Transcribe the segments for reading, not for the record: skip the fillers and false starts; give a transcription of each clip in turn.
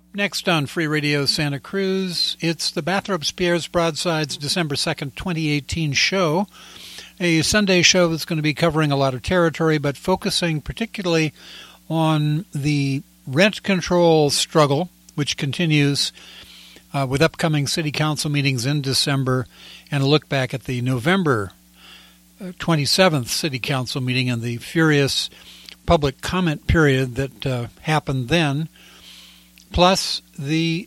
Next on Free Radio Santa Cruz, it's the Bathrobe Pierre's Broadsides December 2nd, 2018 show, a Sunday show that's going to be covering a lot of territory, but focusing particularly on the rent control struggle, which continues with upcoming city council meetings in December, and a look back at the November 27th city council meeting and the furious public comment period that happened then, plus the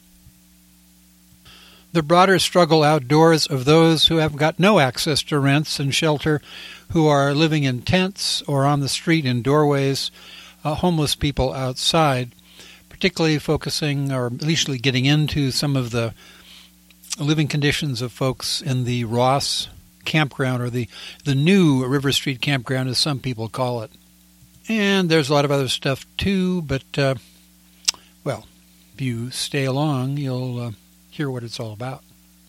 broader struggle outdoors of those who have got no access to rents and shelter, who are living in tents or on the street in doorways, homeless people outside, particularly focusing or at least getting into some of the living conditions of folks in the Ross campground, or the new River Street campground as some people call it. And there's a lot of other stuff too, but well, if you stay along, you'll hear what it's all about.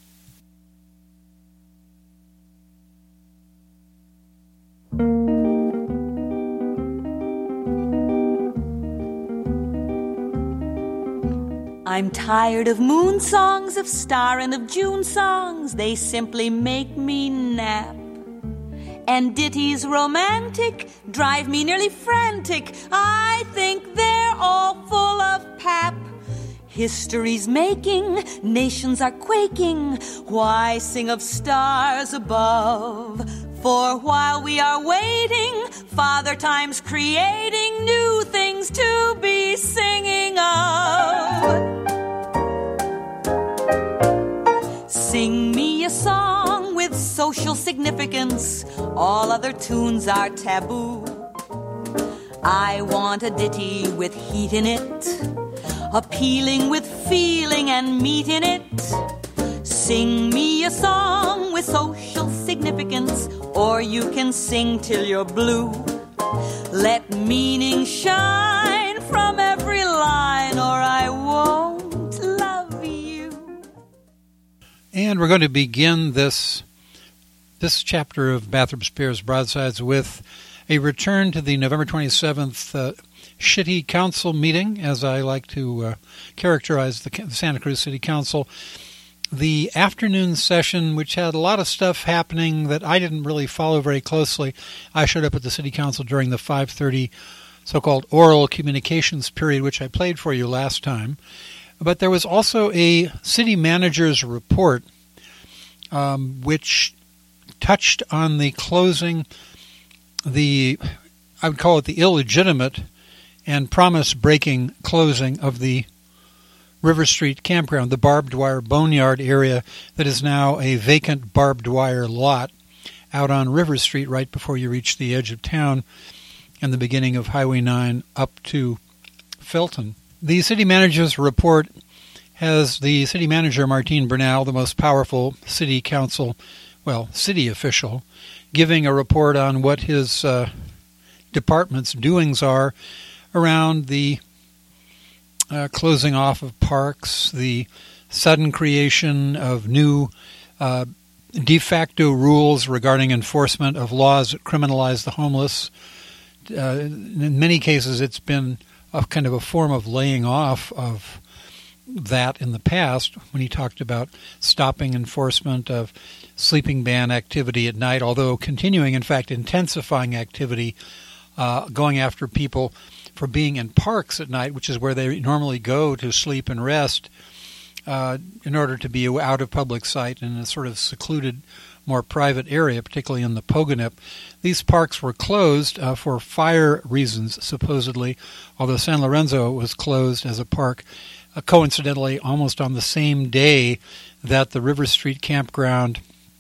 I'm tired of moon songs, of star and of June songs. They simply make me nap. And ditties romantic drive me nearly frantic. I think they're all full of pap. History's making, nations are quaking. Why sing of stars above? For while we are waiting, Father Time's creating new things to be singing of. Sing me a song with social significance. All other tunes are taboo. I want a ditty with heat in it, appealing with feeling and meat in it. Sing me a song with social significance, or you can sing till you're blue. Let meaning shine from every line, or I won't love you. And we're going to begin this chapter of Bathrobe Pierre's Broadsides with a return to the November 27th Shitty Council meeting, as I like to characterize the Santa Cruz City Council. The afternoon session, which had a lot of stuff happening that I didn't really follow very closely. I showed up at the City Council during the 5:30 so-called oral communications period, which I played for you last time. But there was also a city manager's report, which touched on the closing, I would call it the illegitimate and promise-breaking closing of the River Street campground, the barbed wire boneyard area that is now a vacant barbed wire lot out on River Street right before you reach the edge of town and the beginning of Highway 9 up to Felton. The city manager's report has the city manager, Martine Bernal, the most powerful city council, city official, giving a report on what his department's doings are around the closing off of parks, the sudden creation of new de facto rules regarding enforcement of laws that criminalize the homeless. In many cases, it's been a kind of a form of laying off of that in the past when he talked about stopping enforcement of sleeping ban activity at night, although continuing, in fact, intensifying activity, going after people for being in parks at night, which is where they normally go to sleep and rest, in order to be out of public sight in a sort of secluded, more private area, particularly in the Pogonip. These parks were closed for fire reasons, supposedly, although San Lorenzo was closed as a park, coincidentally almost on the same day that the River Street campground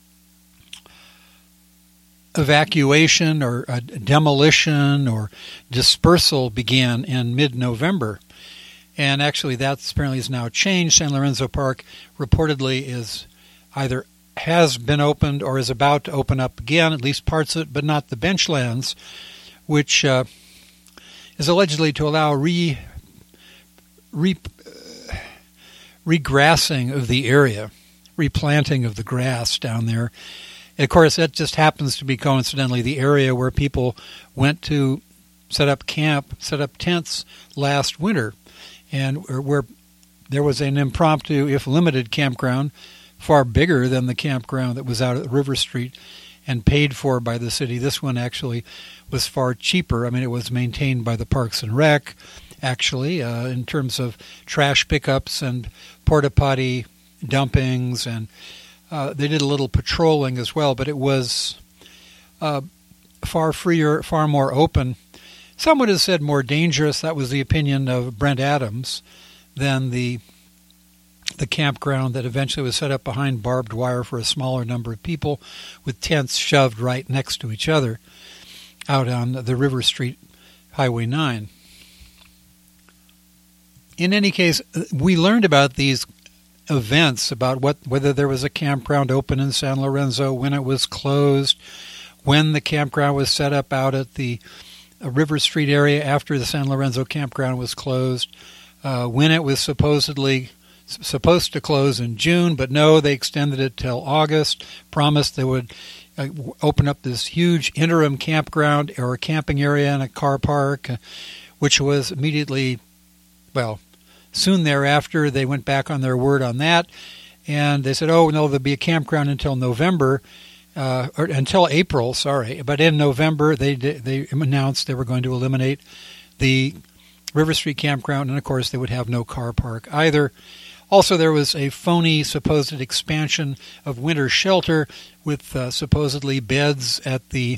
evacuation or demolition or dispersal began in mid-November. And actually that apparently is now changed. San Lorenzo Park reportedly is either has been opened or is about to open up again, at least parts of it, but not the benchlands, which is allegedly to allow regrassing of the area, replanting of the grass down there. And of course, that just happens to be coincidentally the area where people went to set up camp, set up tents last winter, and where there was an impromptu, if limited, campground, far bigger than the campground that was out at River Street and paid for by the city. This one actually was far cheaper. I mean, it was maintained by the Parks and Rec, actually, in terms of trash pickups and porta potty dumpings, and they did a little patrolling as well, but it was far freer, far more open. Some would have said more dangerous. That was the opinion of Brent Adams than the campground that eventually was set up behind barbed wire for a smaller number of people with tents shoved right next to each other out on the River Street Highway 9. In any case, we learned about these events, about whether there was a campground open in San Lorenzo, when it was closed, when the campground was set up out at the River Street area after the San Lorenzo campground was closed, when it was supposed to close in June, but no, they extended it till August, promised they would open up this huge interim campground or a camping area and a car park, which was immediately, soon thereafter, they went back on their word on that, and they said, oh, no, there'll be a campground until November, or until April, sorry, but in November they announced they were going to eliminate the River Street campground, and of course they would have no car park either. Also, there was a phony supposed expansion of winter shelter with supposedly beds at the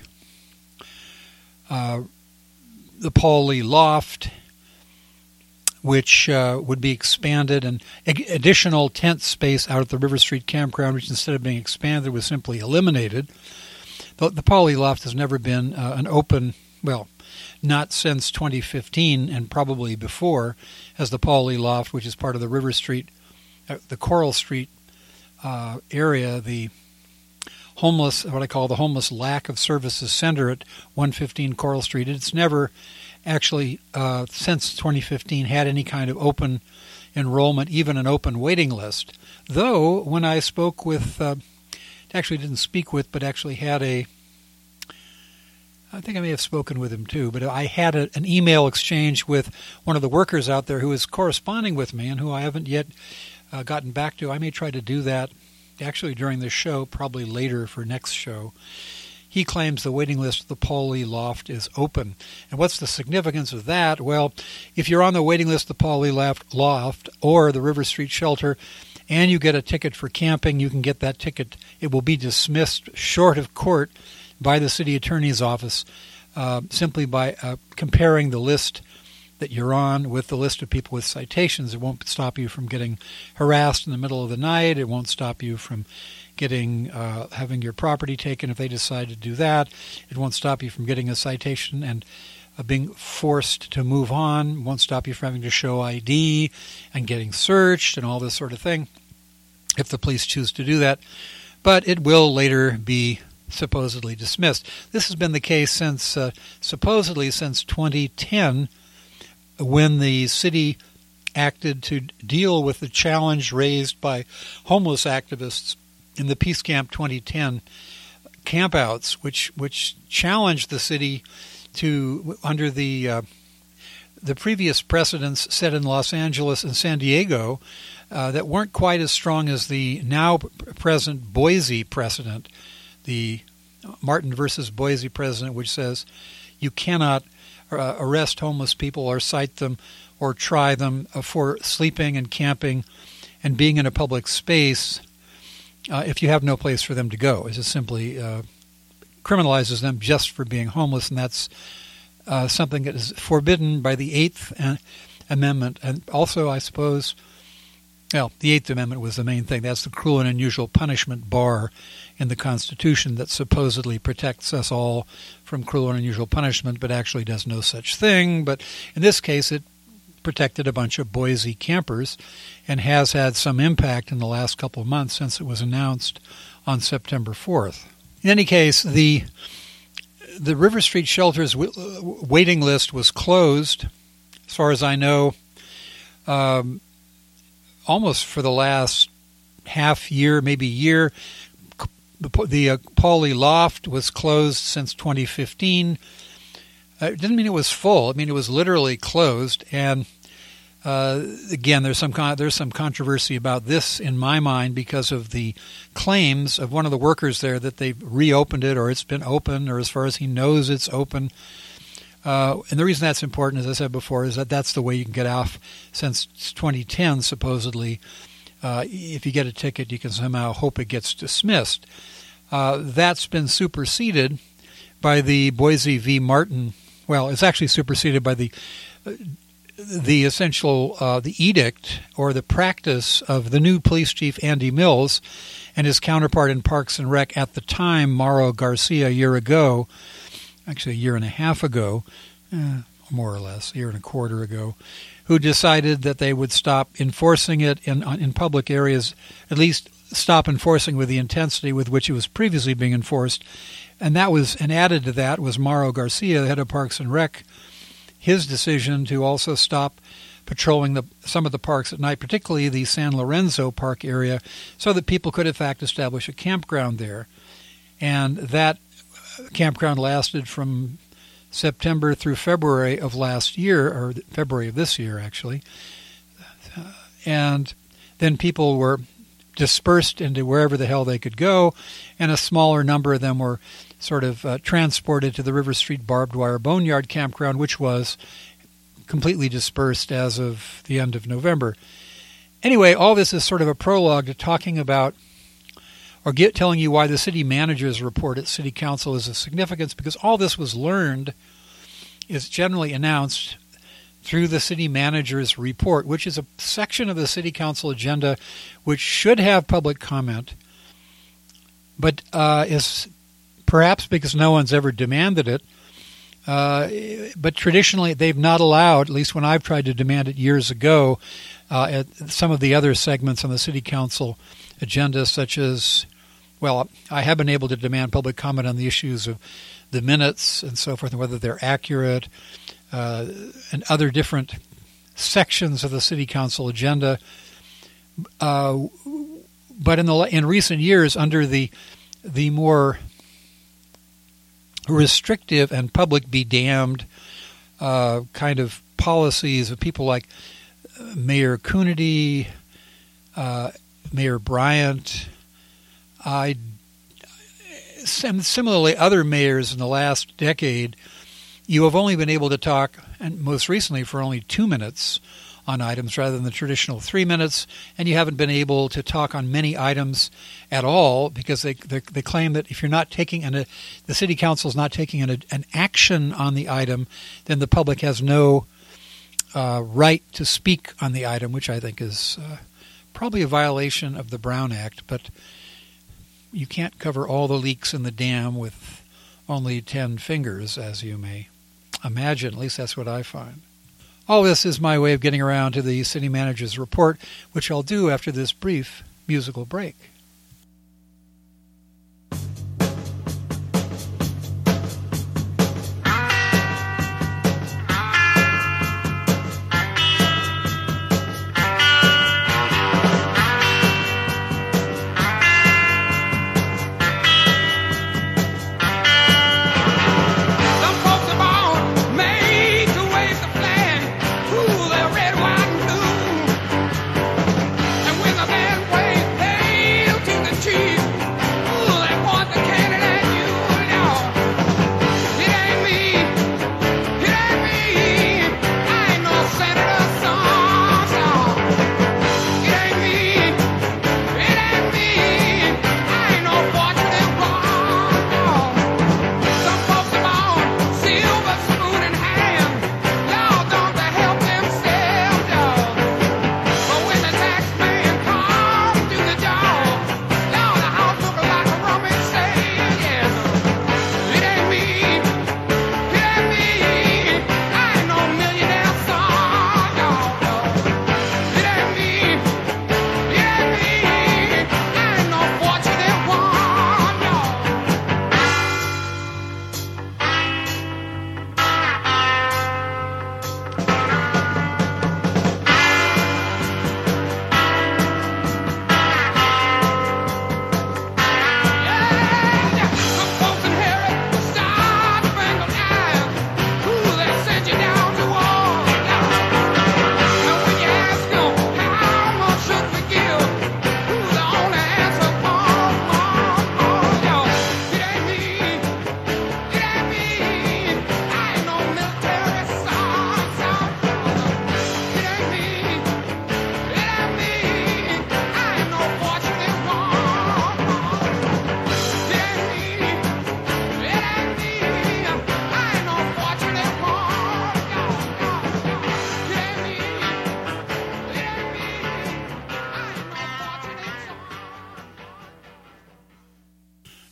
Paul Lee Loft, which would be expanded, and additional tent space out at the River Street campground, which instead of being expanded was simply eliminated. The Paul Lee Loft has never been an open, not since 2015 and probably before, as the Paul Lee Loft, which is part of the River Street, the Coral Street area, the homeless, what I call the homeless lack of services center at 115 Coral Street. It's never actually, since 2015, had any kind of open enrollment, even an open waiting list. Though, when I spoke with, actually didn't speak with, but actually had I think I may have spoken with him too, but I had an email exchange with one of the workers out there who is corresponding with me and who I haven't yet gotten back to. I may try to do that actually during this show, probably later for next show. He claims the waiting list of the Paul Lee Loft is open. And what's the significance of that? Well, if you're on the waiting list of the Paul Lee Loft or the River Street Shelter and you get a ticket for camping, you can get that ticket. It will be dismissed short of court by the city attorney's office simply by comparing the list that you're on with the list of people with citations. It won't stop you from getting harassed in the middle of the night. It won't stop you from getting having your property taken if they decide to do that. It won't stop you from getting a citation and being forced to move on. It won't stop you from having to show ID and getting searched and all this sort of thing if the police choose to do that. But it will later be supposedly dismissed. This has been the case since supposedly since 2010, when the city acted to deal with the challenge raised by homeless activists in the Peace Camp 2010 campouts, which challenged the city to, under the previous precedents set in Los Angeles and San Diego, that weren't quite as strong as the now present Boise precedent, the Martin versus Boise precedent, which says you cannot arrest homeless people or cite them or try them for sleeping and camping and being in a public space if you have no place for them to go. It just simply criminalizes them just for being homeless, and that's something that is forbidden by the Eighth Amendment. And also, I suppose, the Eighth Amendment was the main thing. That's the cruel and unusual punishment bar in the Constitution that supposedly protects us all from cruel and unusual punishment, but actually does no such thing. But in this case, it protected a bunch of Boise campers and has had some impact in the last couple of months since it was announced on September 4th. In any case, the River Street Shelter's waiting list was closed, as far as I know, almost for the last half year, maybe year. The Paul Lee Loft was closed since 2015. It didn't mean it was full. I mean, it was literally closed. And Again, there's some controversy about this in my mind because of the claims of one of the workers there that they've reopened it, or it's been open, or as far as he knows it's open. And the reason that's important, as I said before, is that that's the way you can get off since 2010, supposedly. If you get a ticket, you can somehow hope it gets dismissed. That's been superseded by the Boise v. Martin. Well, it's actually superseded by the edict or the practice of the new police chief, Andy Mills, and his counterpart in Parks and Rec at the time, Mauro Garcia, a year ago, actually a year and a half ago, more or less, a year and a quarter ago, who decided that they would stop enforcing it in public areas, at least stop enforcing with the intensity with which it was previously being enforced. And added to that was Mauro Garcia, the head of Parks and Rec, his decision to also stop patrolling some of the parks at night, particularly the San Lorenzo Park area, so that people could, in fact, establish a campground there. And that campground lasted from September through February of last year, or February of this year, actually. And then people were dispersed into wherever the hell they could go, and a smaller number of them were sort of transported to the River Street Barbed Wire Boneyard Campground, which was completely dispersed as of the end of November. Anyway, all this is sort of a prologue to talking about or telling you why the city manager's report at City Council is of significance, because all this was learned, is generally announced through the city manager's report, which is a section of the City Council agenda which should have public comment, but is perhaps because no one's ever demanded it, but traditionally they've not allowed, at least when I've tried to demand it years ago, at some of the other segments on the City Council agenda, such as, well, I have been able to demand public comment on the issues of the minutes and so forth, and whether they're accurate, and other different sections of the City Council agenda. But in recent years, under the more restrictive and public be damned kind of policies of people like Mayor Coonerty, Mayor Bryant, and similarly other mayors in the last decade, you have only been able to talk, and most recently for only 2 minutes on items rather than the traditional 3 minutes, and you haven't been able to talk on many items at all because they claim that if you're not taking the city council is not taking an action on the item, then the public has no right to speak on the item, which I think is probably a violation of the Brown Act. But you can't cover all the leaks in the dam with only 10 fingers, as you may imagine. At least that's what I find. All this is my way of getting around to the city manager's report, which I'll do after this brief musical break. Red, white, and blue. And when the band plays, they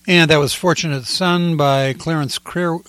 And that was Fortunate Son by Clarence Clearwater.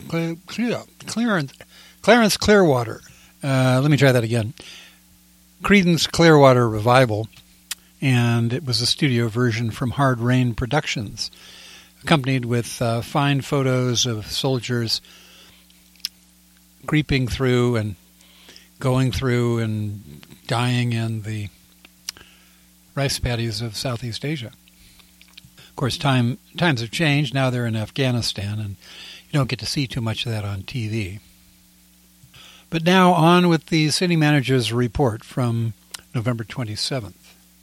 Let me try that again. Creedence Clearwater Revival. And it was a studio version from Hard Rain Productions, accompanied with fine photos of soldiers creeping through and going through and dying in the rice paddies of Southeast Asia. Of course, times have changed. Now they're in Afghanistan, and you don't get to see too much of that on TV. But now on with the city manager's report from November 27th.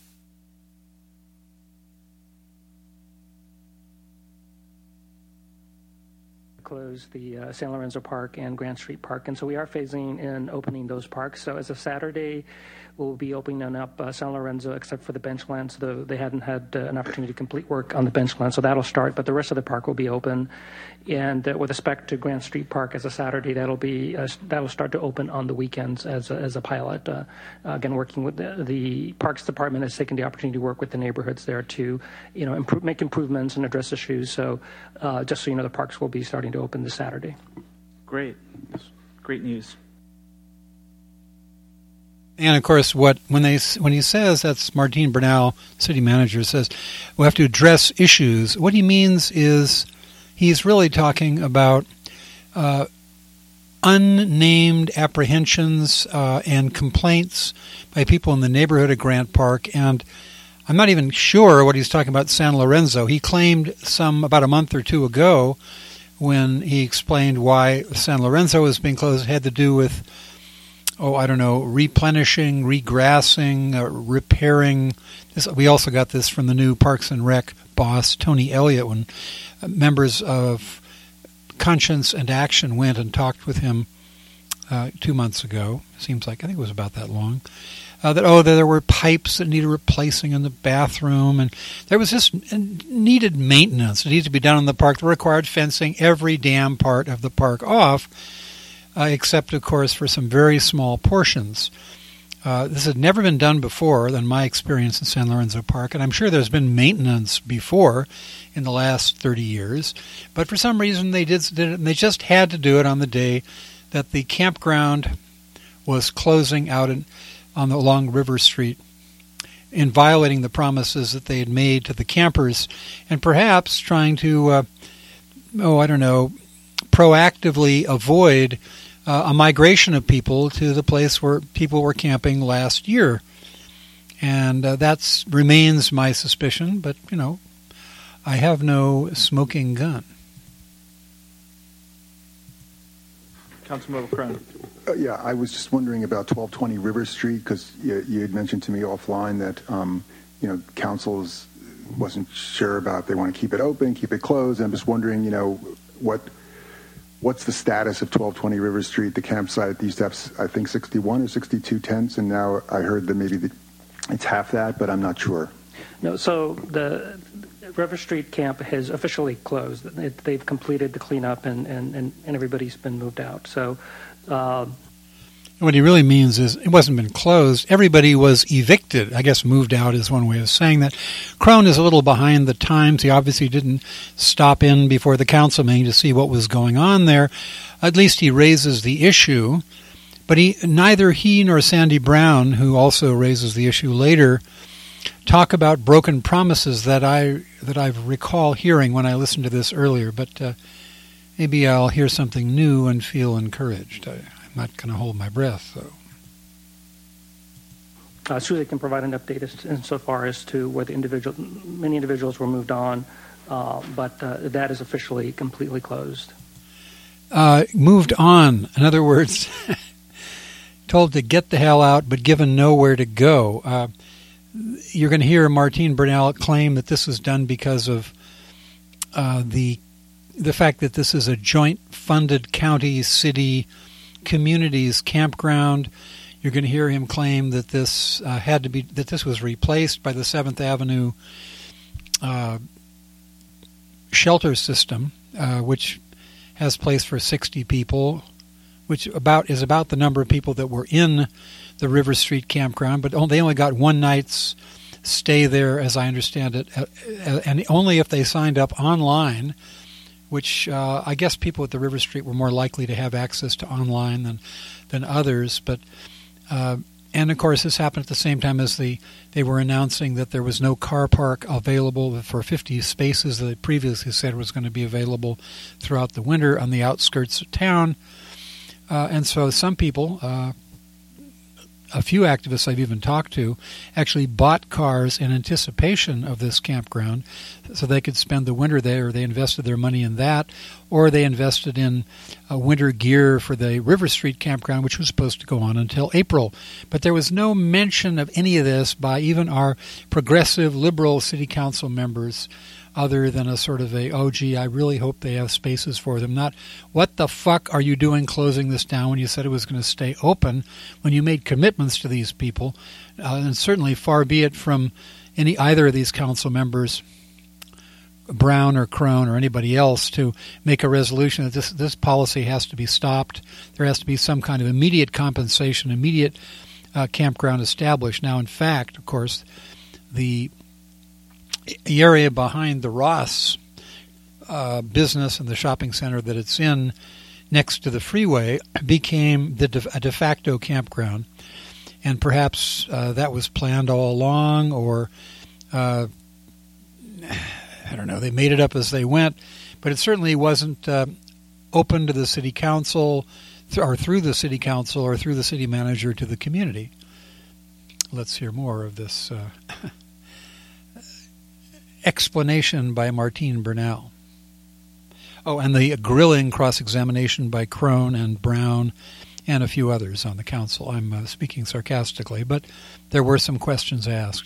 Close the San Lorenzo Park and Grant Street Park, and so we are phasing in opening those parks. So as of Saturday, we'll be opening up San Lorenzo, except for the bench land. So they hadn't had an opportunity to complete work on the bench land, so that'll start. But the rest of the park will be open. And with respect to Grant Street Park, as a Saturday, that'll start to open on the weekends as a pilot. Again, working with the Parks Department has taken the opportunity to work with the neighborhoods there to, make improvements and address issues. So just so you know, the parks will be starting to open this Saturday. Great. Great news. And of course, when he says, that's Martine Bernal, city manager, says we have to address issues. What he means is he's really talking about unnamed apprehensions and complaints by people in the neighborhood of Grant Park. And I'm not even sure what he's talking about San Lorenzo. He claimed about a month or two ago, when he explained why San Lorenzo was being closed, it had to do with replenishing, regrassing, repairing. We also got this from the new Parks and Rec boss, Tony Elliott, when members of Conscience and Action went and talked with him 2 months ago. I think it was about that long. That there were pipes that needed replacing in the bathroom, and there was just needed maintenance. It needed to be done in the park that required fencing every damn part of the park off, except, of course, for some very small portions. This had never been done before, in my experience in San Lorenzo Park, and I'm sure there's been maintenance before in the last 30 years. But for some reason, they did it, and they just had to do it on the day that the campground was closing out along River Street, in violating the promises that they had made to the campers, and perhaps trying to, proactively avoid a migration of people to the place where people were camping last year. And that remains my suspicion, but, I have no smoking gun. Councilmember Crone. Yeah, I was just wondering about 1220 River Street, because you had mentioned to me offline that, councils wasn't sure about, they want to keep it open, keep it closed. And I'm just wondering, what's the status of 1220 River Street, the campsite? They used to have, I think, 61 or 62 tents, and now I heard that maybe it's half that, but I'm not sure. No, so the River Street camp has officially closed. They've completed the cleanup, and everybody's been moved out. So what he really means is it wasn't been closed. Everybody was evicted. I guess moved out is one way of saying that. Crone is a little behind the times. He obviously didn't stop in before the council meeting to see what was going on there. At least he raises the issue. But neither he nor Sandy Brown, who also raises the issue later, talk about broken promises that I recall hearing when I listened to this earlier. But maybe I'll hear something new and feel encouraged. I'm not going to hold my breath, though. Susie can provide an update insofar as to where many individuals were moved on, but that is officially completely closed. Moved on. In other words, told to get the hell out, but given nowhere to go. You're going to hear Martine Bernal claim that this was done because of the fact that this is a joint-funded county, city, communities campground. You're going to hear him claim that this this was replaced by the 7th Avenue shelter system, which has place for 60 people, which is about the number of people that were in the River Street campground, but they only got one night's stay there, as I understand it, and only if they signed up online, which I guess people at the River Street were more likely to have access to online than others. But and of course, this happened at the same time as they were announcing that there was no car park available for 50 spaces that they previously said was going to be available throughout the winter on the outskirts of town. And so some people, a few activists I've even talked to, actually bought cars in anticipation of this campground so they could spend the winter there. They invested their money in that, or they invested in winter gear for the River Street campground, which was supposed to go on until April. But there was no mention of any of this by even our progressive liberal city council members, other than a sort of oh, gee, I really hope they have spaces for them. Not, what the fuck are you doing closing this down when you said it was going to stay open, when you made commitments to these people? And certainly far be it from either of these council members, Brown or Crone or anybody else, to make a resolution that this policy has to be stopped. There has to be some kind of immediate compensation, immediate campground established. Now, in fact, of course, the area behind the Ross business and the shopping center that it's in next to the freeway became a de facto campground. And perhaps that was planned all along, or I don't know, they made it up as they went. But it certainly wasn't open to the city council or through the city council or through the city manager to the community. Let's hear more of this explanation by Martine Bernal. Oh, and the grilling cross-examination by Crone and Brown and a few others on the council. I'm speaking sarcastically, but there were some questions asked.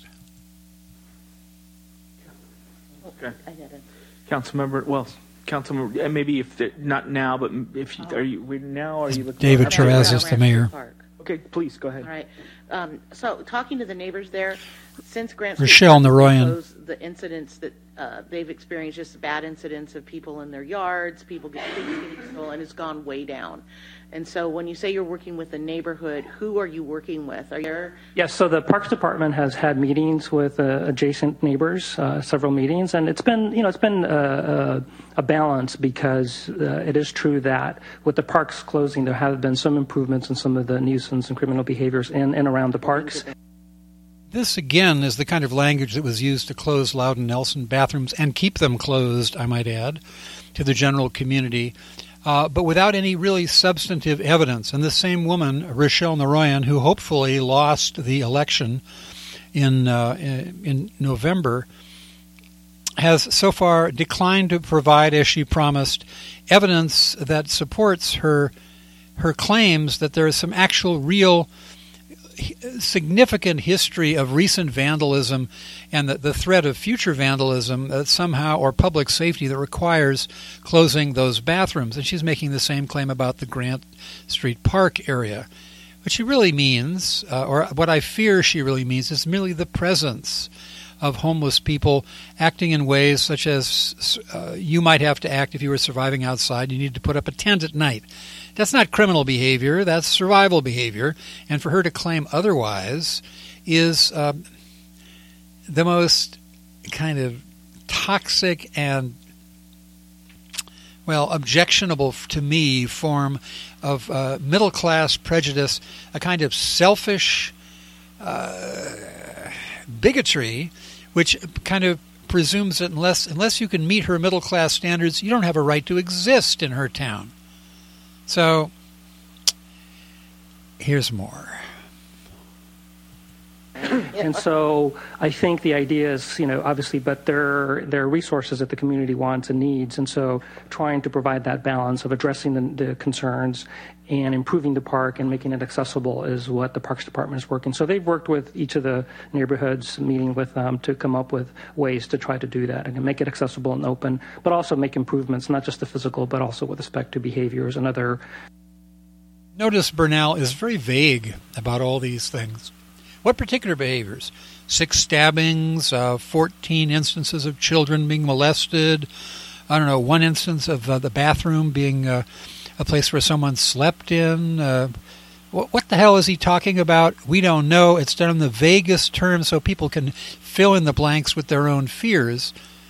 Okay. Councilmember, and maybe if not now, but if you, are you looking? David Terrazas, the mayor. Okay, please go ahead. All right. So talking to the neighbors there, since Grant Rochelle Naroyan, the incidents that they've experienced, just bad incidents of people in their yards, people getting stolen, has gone way down. And so when you say you're working with the neighborhood, who are you working with? Are you? Yes, so the Parks Department has had meetings with adjacent neighbors, several meetings, and it's been a balance, because it is true that with the parks closing, there have been some improvements in some of the nuisance and criminal behaviors in and around the parks. This, again, is the kind of language that was used to close Loudon Nelson bathrooms and keep them closed, I might add, to the general community, but without any really substantive evidence. And the same woman, Rochelle Naroyan, who hopefully lost the election in November, has so far declined to provide, as she promised, evidence that supports her claims that there is some actual real significant history of recent vandalism and the threat of future vandalism that somehow, or public safety, that requires closing those bathrooms. And she's making the same claim about the Grant Street Park area. What she really means, or what I fear she really means, is merely the presence of homeless people acting in ways such as you might have to act if you were surviving outside. You need to put up a tent at night. That's not criminal behavior, that's survival behavior. And for her to claim otherwise is the most kind of toxic and, well, objectionable to me form of middle-class prejudice, a kind of selfish bigotry, which kind of presumes that unless you can meet her middle-class standards, you don't have a right to exist in her town. So, here's more. And so I think the idea is, obviously, but there are resources that the community wants and needs. And so trying to provide that balance of addressing the concerns and improving the park and making it accessible is what the Parks Department is working. So they've worked with each of the neighborhoods, meeting with them to come up with ways to try to do that and make it accessible and open, but also make improvements, not just the physical, but also with respect to behaviors and other. Notice Bernal is very vague about all these things. What particular behaviors? 6 stabbings, 14 instances of children being molested, 1 instance of the bathroom being a place where someone slept in. what the hell is he talking about? We don't know. It's done in the vaguest terms so people can fill in the blanks with their own fears.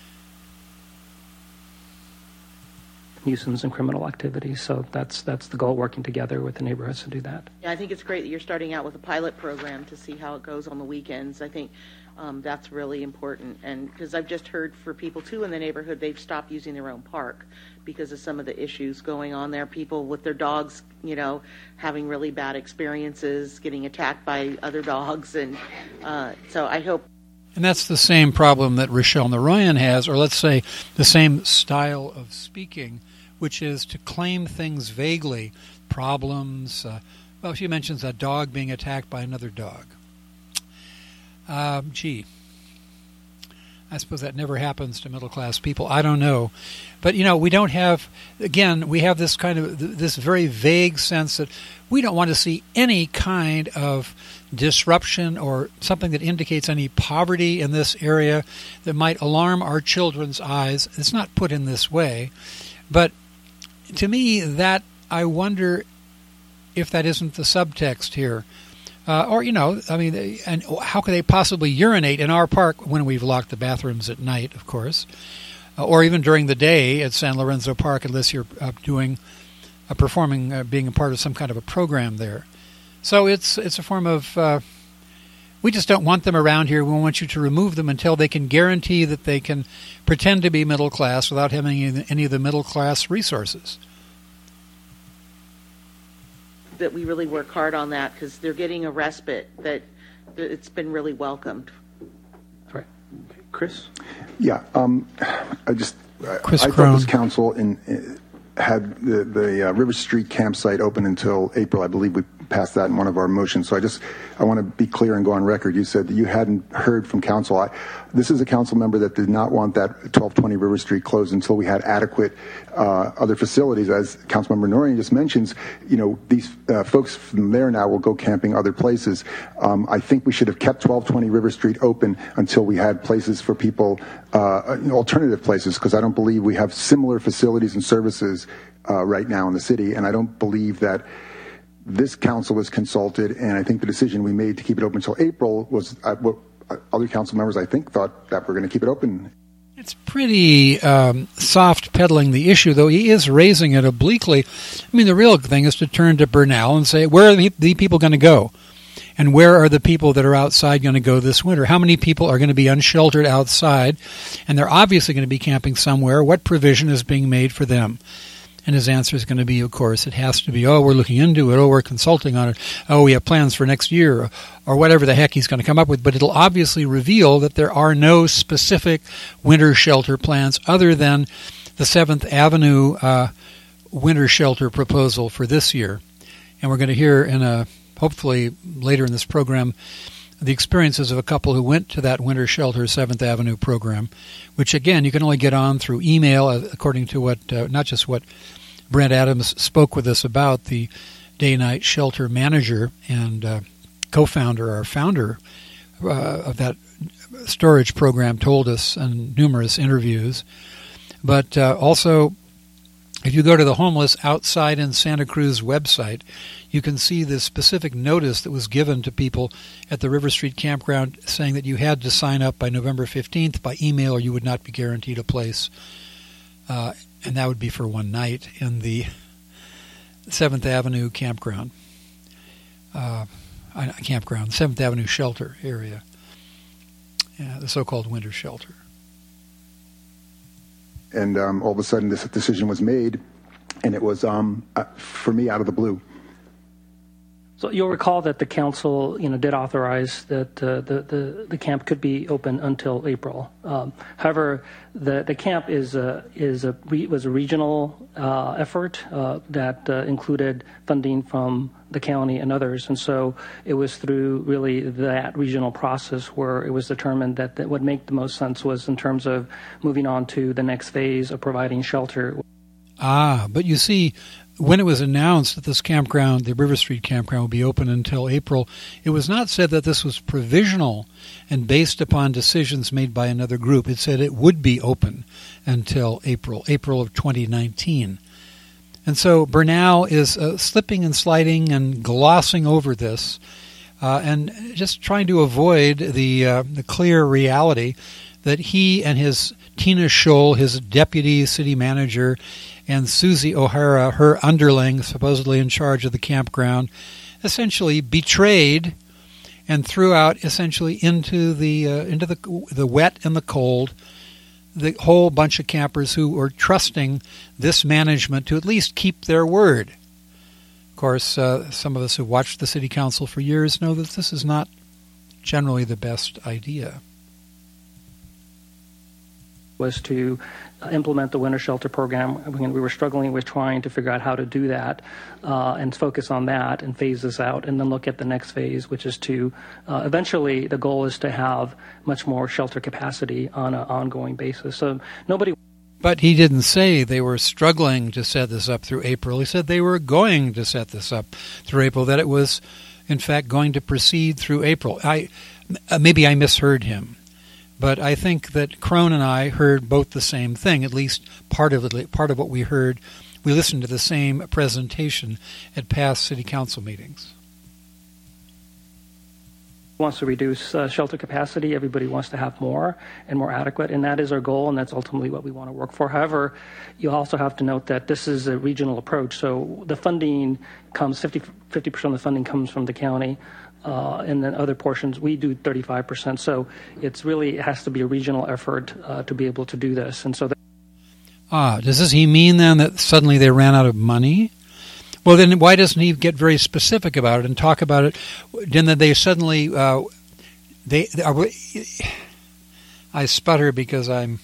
Nuisance and criminal activities. So that's the goal, working together with the neighborhoods to do that. Yeah, I think it's great that you're starting out with a pilot program to see how it goes on the weekends. I think that's really important. And because I've just heard for people, too, in the neighborhood, they've stopped using their own park because of some of the issues going on there. People with their dogs, having really bad experiences, getting attacked by other dogs. And so I hope. And that's the same problem that Rochelle Naroyan has, or let's say the same style of speaking, which is to claim things vaguely, problems. She mentions a dog being attacked by another dog. I suppose that never happens to middle-class people. I don't know. But, we don't have, again, we have this kind of, this very vague sense that we don't want to see any kind of disruption or something that indicates any poverty in this area that might alarm our children's eyes. It's not put in this way. But to me, that, I wonder if that isn't the subtext here. And how could they possibly urinate in our park when we've locked the bathrooms at night, of course, or even during the day at San Lorenzo Park, unless you're performing, being a part of some kind of a program there. So it's a form of, we just don't want them around here. We want you to remove them until they can guarantee that they can pretend to be middle class without having any of the middle class resources. That we really work hard on that because they're getting a respite that it's been really welcomed. Right. Okay. Chris? Yeah. I thought this council had the River Street campsite open until April. I believe we passed that in one of our motions. So I want to be clear and go on record. You said that you hadn't heard from council. This is a council member that did not want that 1220 River Street closed until we had adequate other facilities. As Councilmember Naroyan just mentions, these folks from there now will go camping other places. I think we should have kept 1220 River Street open until we had places for people, alternative places, because I don't believe we have similar facilities and services right now in the city, and I don't believe that this council was consulted, and I think the decision we made to keep it open until April was what other council members, I think, thought that we're going to keep it open. It's pretty soft peddling the issue, though he is raising it obliquely. I mean, the real thing is to turn to Bernal and say, where are the people going to go? And where are the people that are outside going to go this winter? How many people are going to be unsheltered outside? And they're obviously going to be camping somewhere. What provision is being made for them? And his answer is going to be, of course, it has to be, we're looking into it, we're consulting on it, we have plans for next year, or whatever the heck he's going to come up with. But it'll obviously reveal that there are no specific winter shelter plans other than the 7th Avenue winter shelter proposal for this year. And we're going to hear hopefully later in this program, the experiences of a couple who went to that winter shelter 7th Avenue program, which, again, you can only get on through email, according to what, not just what Brent Adams spoke with us about, the day-night shelter manager and co-founder or founder of that storage program told us in numerous interviews. But also, if you go to the Homeless Outside in Santa Cruz website, you can see the specific notice that was given to people at the River Street Campground saying that you had to sign up by November 15th by email or you would not be guaranteed a place. And that would be for one night in the 7th Avenue campground. 7th Avenue shelter area. The so-called winter shelter. And all of a sudden this decision was made, and it was, for me, out of the blue. So you'll recall that the council, did authorize that the camp could be open until April. However, the camp was a regional effort that included funding from the county and others, and so it was through really that regional process where it was determined that what made the most sense was in terms of moving on to the next phase of providing shelter. But you see, when it was announced that this campground, the River Street campground, would be open until April, it was not said that this was provisional and based upon decisions made by another group. It said it would be open until April of 2019. And so Bernal is slipping and sliding and glossing over this and just trying to avoid the clear reality that he and his Tina Scholl, his deputy city manager, and Susie O'Hara, her underling, supposedly in charge of the campground, essentially betrayed and threw out essentially into the wet and the cold the whole bunch of campers who were trusting this management to at least keep their word. Of course, some of us who watched the city council for years know that this is not generally the best idea. Was to implement the winter shelter program. We were struggling with trying to figure out how to do that and focus on that and phase this out and then look at the next phase, which is to eventually the goal is to have much more shelter capacity on an ongoing basis. So nobody. But he didn't say they were struggling to set this up through April. He said they were going to set this up through April, that it was, in fact, going to proceed through April. Maybe I misheard him. But I think that Crone and I heard both the same thing, at least part of what we heard. We listened to the same presentation at past city council meetings. Wants to reduce shelter capacity. Everybody wants to have more and more adequate, and that is our goal, and that's ultimately what we want to work for. However, you also have to note that this is a regional approach, so the funding comes, 50% of the funding comes from the county. And then other portions, we do 35%. So it has to be a regional effort to be able to do this. And so, does he mean then that suddenly they ran out of money? Well, then why doesn't he get very specific about it and talk about it? Then that they suddenly I sputter because I'm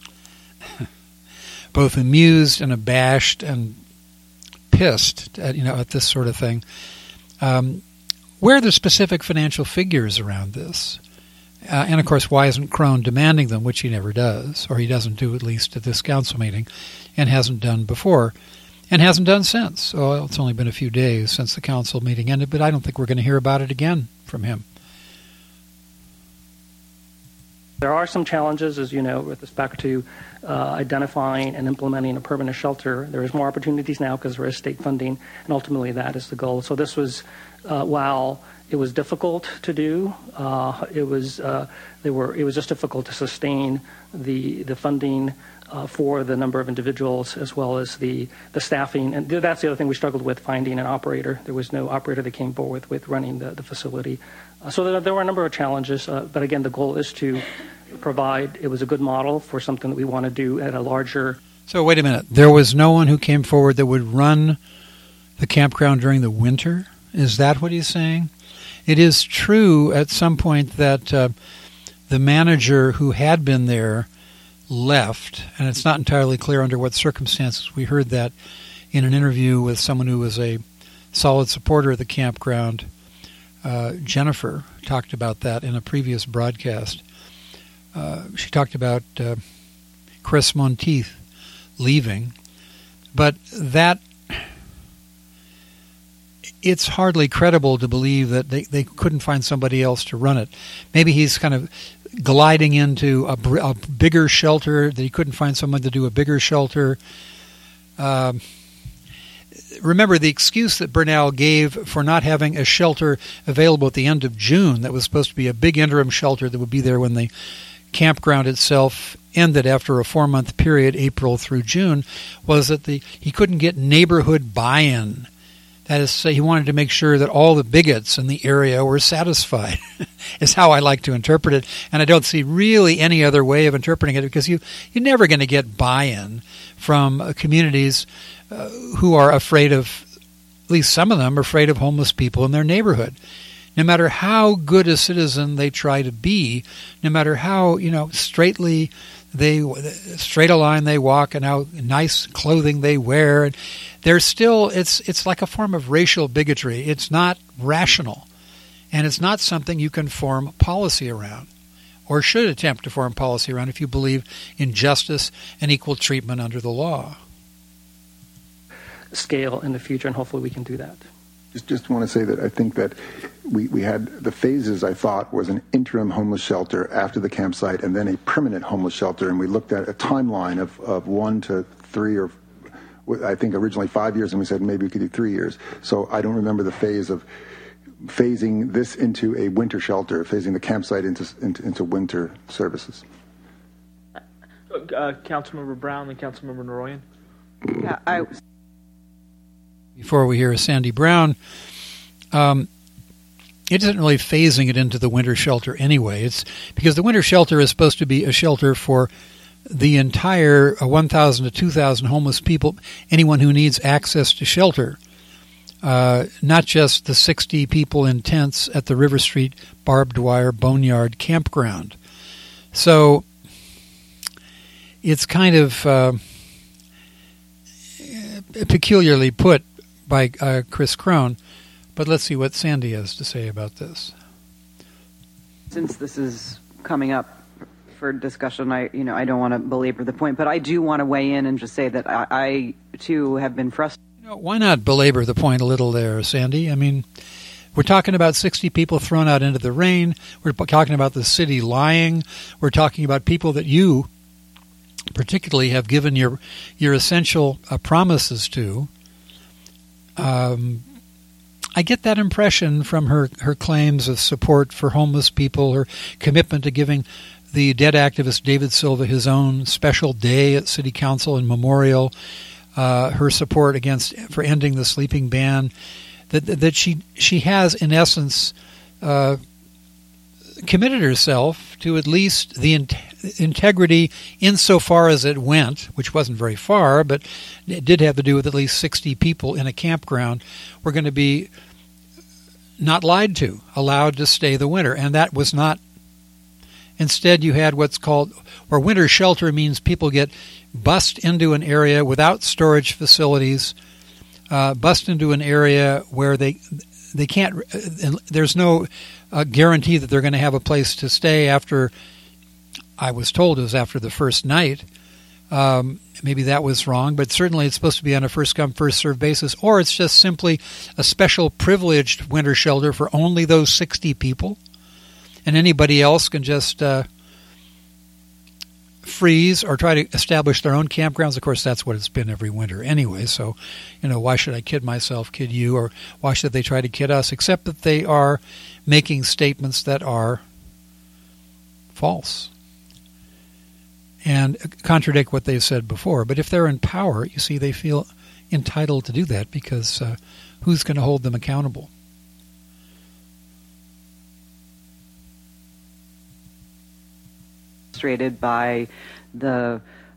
both amused and abashed and pissed at this sort of thing. Where are the specific financial figures around this? And, of course, why isn't Crone demanding them, which he never does, or he doesn't do at least at this council meeting, and hasn't done before, and hasn't done since. Well, it's only been a few days since the council meeting ended, but I don't think we're going to hear about it again from him. There are some challenges, as you know, with respect to identifying and implementing a permanent shelter. There is more opportunities now because there is state funding, and ultimately that is the goal. So this was, while it was difficult to do, it was just difficult to sustain the funding for the number of individuals as well as the staffing. And that's the other thing we struggled with, finding an operator. There was no operator that came forward with running the facility. So there were a number of challenges, but again, the goal is to provide, it was a good model for something that we want to do at a larger... So wait a minute, there was no one who came forward that would run the campground during the winter? Is that what he's saying? It is true at some point that the manager who had been there left, and it's not entirely clear under what circumstances. We heard that in an interview with someone who was a solid supporter of the campground. Jennifer talked about that in a previous broadcast. She talked about Chris Monteith leaving, but that it's hardly credible to believe that they couldn't find somebody else to run it. Maybe he's kind of gliding into a bigger shelter, that he couldn't find someone to do a bigger shelter. Remember the excuse that Bernal gave for not having a shelter available at the end of June that was supposed to be a big interim shelter that would be there when the campground itself ended after a 4-month period, April through June, was that he couldn't get neighborhood buy-in. That is to say, he wanted to make sure that all the bigots in the area were satisfied, is how I like to interpret it. And I don't see really any other way of interpreting it, because you're never going to get buy-in from communities who are afraid of, at least some of them, are afraid of homeless people in their neighborhood. No matter how good a citizen they try to be, no matter how straight a line they walk and how nice clothing they wear, there's still it's like a form of racial bigotry. It's not rational, and it's not something you can form policy around, or should attempt to form policy around if you believe in justice and equal treatment under the law. Scale in the future, and hopefully we can do that. Just want to say that I think that we had the phases. I thought was an interim homeless shelter after the campsite, and then a permanent homeless shelter. And we looked at a timeline of 1 to 3 I think originally 5 years, and we said maybe we could do 3 years. So I don't remember the phase of phasing this into a winter shelter, phasing the campsite into winter services. Councilmember Brown and Councilmember Naroyan. Yeah, Before we hear Sandy Brown, it isn't really phasing it into the winter shelter anyway. It's because the winter shelter is supposed to be a shelter for the entire 1,000 to 2,000 homeless people, anyone who needs access to shelter, not just the 60 people in tents at the River Street Barbed Wire Boneyard Campground. So it's kind of peculiarly put by Chris Crone, but let's see what Sandy has to say about this. Since this is coming up for discussion, I don't want to belabor the point, but I do want to weigh in and just say that I too have been frustrated. Why not belabor the point a little there, Sandy? I mean, we're talking about 60 people thrown out into the rain. We're talking about the city lying. We're talking about people that you particularly have given your essential promises to. I get that impression from her claims of support for homeless people, her commitment to giving the dead activist David Silva his own special day at City Council and memorial, her support for ending the sleeping ban, that she has in essence committed herself to at least the integrity insofar as it went, which wasn't very far, but it did have to do with at least 60 people in a campground were going to be not lied to, allowed to stay the winter. And that was not. Instead, you had what's called, where winter shelter means people get bussed into an area without storage facilities, bussed into an area where they can't, there's no guarantee that they're going to have a place to stay after, I was told it was after the first night. Maybe that was wrong, but certainly it's supposed to be on a first-come, first-served basis, or it's just simply a special privileged winter shelter for only those 60 people, and anybody else can just freeze or try to establish their own campgrounds. Of course, that's what it's been every winter anyway, so, why should I kid myself, kid you, or why should they try to kid us, except that they are making statements that are false and contradict what they've said before. But if they're in power, you see, they feel entitled to do that because who's going to hold them accountable? Frustrated by the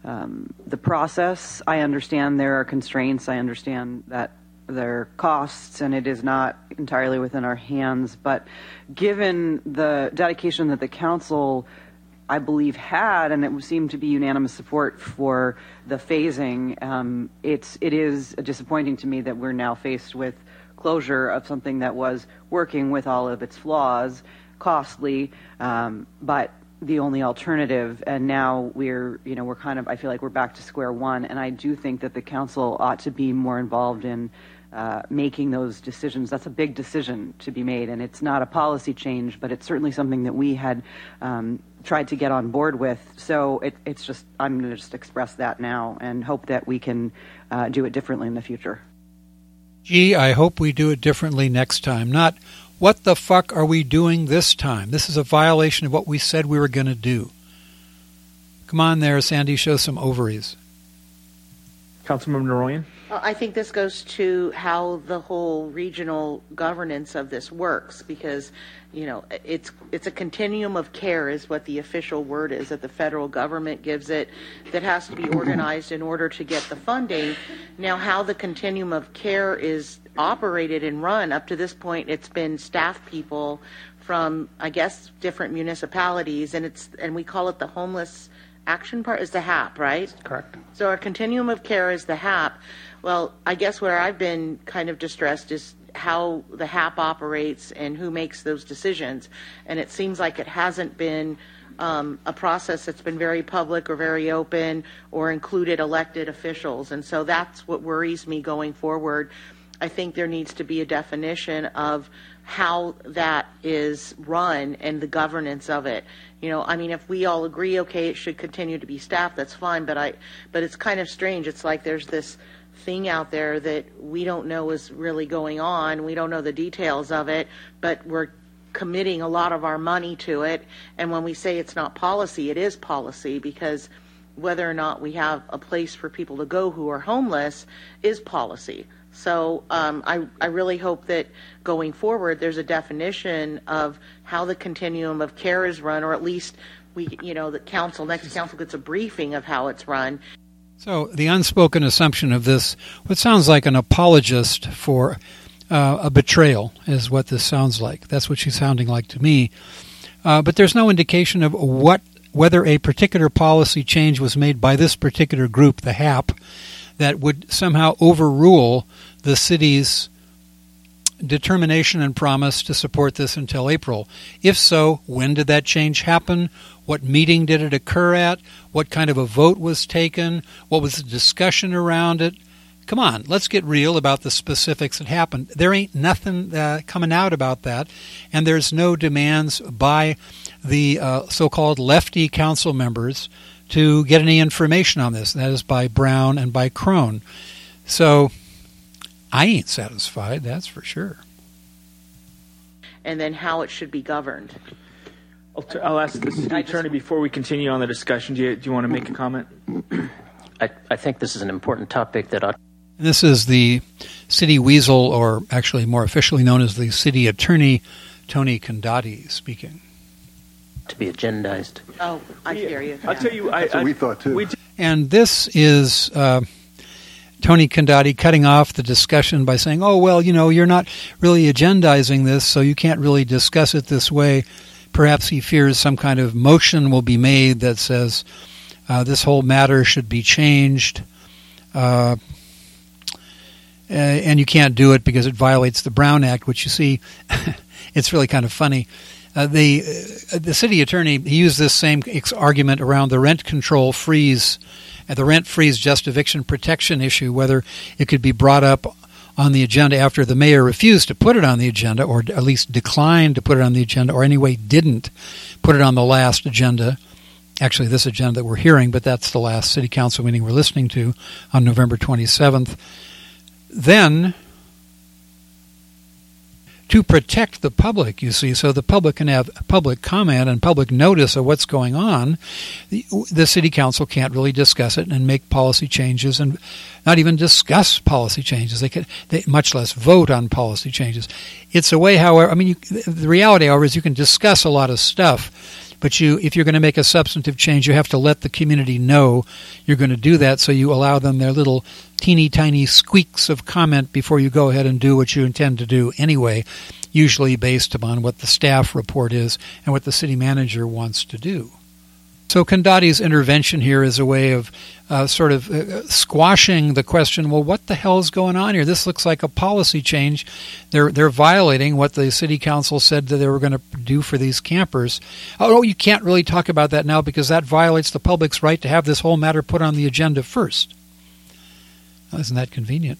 process. I understand there are constraints. I understand that there are costs, and it is not entirely within our hands. But given the dedication that the council, I believe, had, and it seemed to be unanimous support for the phasing, it is disappointing to me that we're now faced with closure of something that was working with all of its flaws, costly, but the only alternative. And now we're kind of, I feel like we're back to square one. And I do think that the council ought to be more involved in making those decisions. That's a big decision to be made, and it's not a policy change, but it's certainly something that we had tried to get on board with. So it's just, I'm going to just express that now and hope that we can do it differently in the future. Gee, I hope we do it differently next time. Not, what the fuck are we doing this time? This is a violation of what we said we were going to do. Come on there, Sandy, show some ovaries. Councilmember Naroyan? I think this goes to how the whole regional governance of this works, because, it's a continuum of care is what the official word is that the federal government gives it, that has to be organized in order to get the funding. Now, how the continuum of care is operated and run up to this point, it's been staff people from, I guess, different municipalities, and we call it the homeless action part is the HAP, right? Correct. So our continuum of care is the HAP. Well, I guess where I've been kind of distressed is how the HAP operates and who makes those decisions. And it seems like it hasn't been a process that's been very public or very open or included elected officials. And so that's what worries me going forward. I think there needs to be a definition of how that is run and the governance of it. If we all agree, okay, it should continue to be staffed, that's fine, but it's kind of strange. It's like there's this thing out there that we don't know is really going on. We don't know the details of it, but we're committing a lot of our money to it. And when we say it's not policy, it is policy, because whether or not we have a place for people to go who are homeless is policy. So I really hope that going forward there's a definition of how the continuum of care is run, or at least the next council gets a briefing of how it's run. So the unspoken assumption of this, what sounds like an apologist for a betrayal, is what this sounds like. That's what she's sounding like to me. But there's no indication of whether a particular policy change was made by this particular group, the HAP, that would somehow overrule the city's determination and promise to support this until April. If so, when did that change happen? What meeting did it occur at? What kind of a vote was taken? What was the discussion around it? Come on, let's get real about the specifics that happened. There ain't nothing coming out about that, and there's no demands by the so-called lefty council members to get any information on this. That is by Brown and by Crone. So I ain't satisfied, that's for sure. And then how it should be governed. I'll ask the city attorney before we continue on the discussion. Do you want to make a comment? I think this is an important topic that This is the city weasel, or actually more officially known as the city attorney, Tony Condotti, speaking. To be agendized. Oh, I hear you. I'll tell you, that's what we thought too. And this is Tony Condotti cutting off the discussion by saying, oh, well, you're not really agendizing this, so you can't really discuss it this way. Perhaps he fears some kind of motion will be made that says this whole matter should be changed, and you can't do it because it violates the Brown Act, which you see, it's really kind of funny. The city attorney, he used this same argument around the rent control freeze, the rent freeze just eviction protection issue, whether it could be brought up on the agenda after the mayor refused to put it on the agenda, or at least declined to put it on the agenda, or anyway didn't put it on the last agenda. Actually, this agenda that we're hearing, but that's the last city council meeting we're listening to on November 27th. Then, to protect the public, you see, so the public can have public comment and public notice of what's going on, the city council can't really discuss it and make policy changes, and not even discuss policy changes. They much less vote on policy changes. It's a way, however, the reality, however, is you can discuss a lot of stuff, but if you're going to make a substantive change, you have to let the community know you're going to do that, so you allow them their little teeny tiny squeaks of comment before you go ahead and do what you intend to do anyway, usually based upon what the staff report is and what the city manager wants to do. So Condotti's intervention here is a way of squashing the question, well, what the hell is going on here? This looks like a policy change. They're violating what the city council said that they were going to do for these campers. Oh, you can't really talk about that now because that violates the public's right to have this whole matter put on the agenda first. Well, isn't that convenient?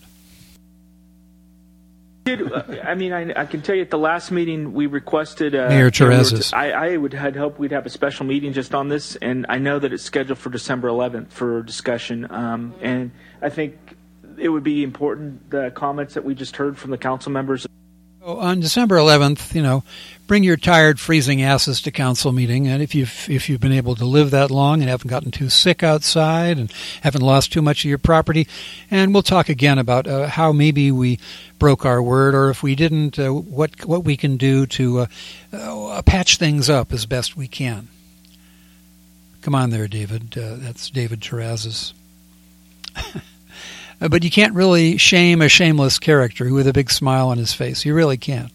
I can tell you at the last meeting we requested Mayor Terrazas. I had hoped we'd have a special meeting just on this, and I know that it's scheduled for December 11th for discussion. And I think it would be important, the comments that we just heard from the council members. On December 11th, bring your tired, freezing asses to council meeting. And if you've been able to live that long and haven't gotten too sick outside and haven't lost too much of your property, and we'll talk again about how maybe we broke our word, or if we didn't, what we can do to patch things up as best we can. Come on there, David. That's David Terrazas. But you can't really shame a shameless character with a big smile on his face. You really can't.